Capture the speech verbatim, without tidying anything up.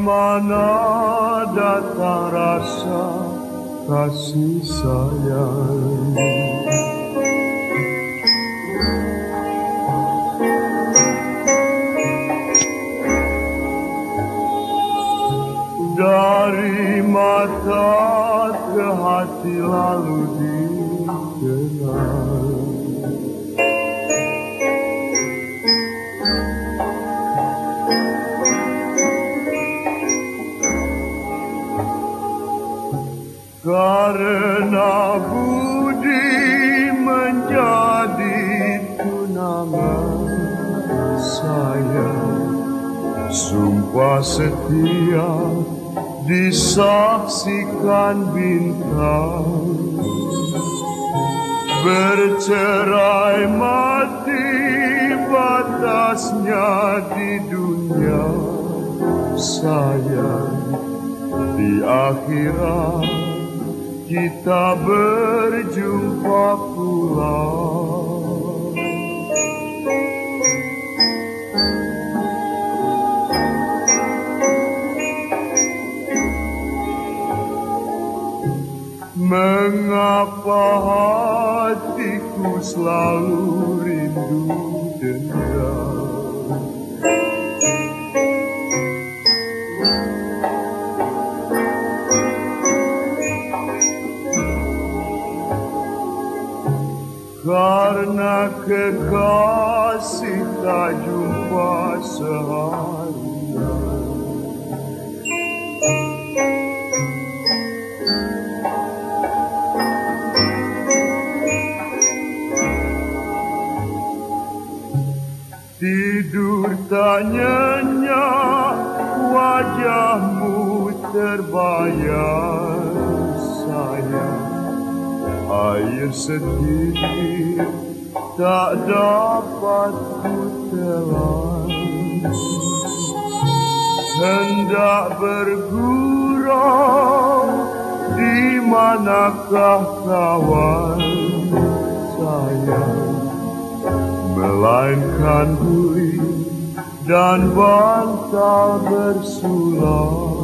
mana datang rasa kasih sayang? Dari mata ke hati lalu dikenal. Karena budi menjadi tunangan saya, sumpah setia disaksikan bintang, bercerai mati batasnya di dunia sayang. Di akhirat kita berjumpa pula. Mengapa hatiku selalu rindu dendam? Karena kekasih tak jumpa seharian. Tidur tak nyenyak, wajahmu terbayang sayang. Air sedikit tak dapat ku telan, hendak bergurau, di manakah kawan sayang? Melainkan guling dan bantal bersulam.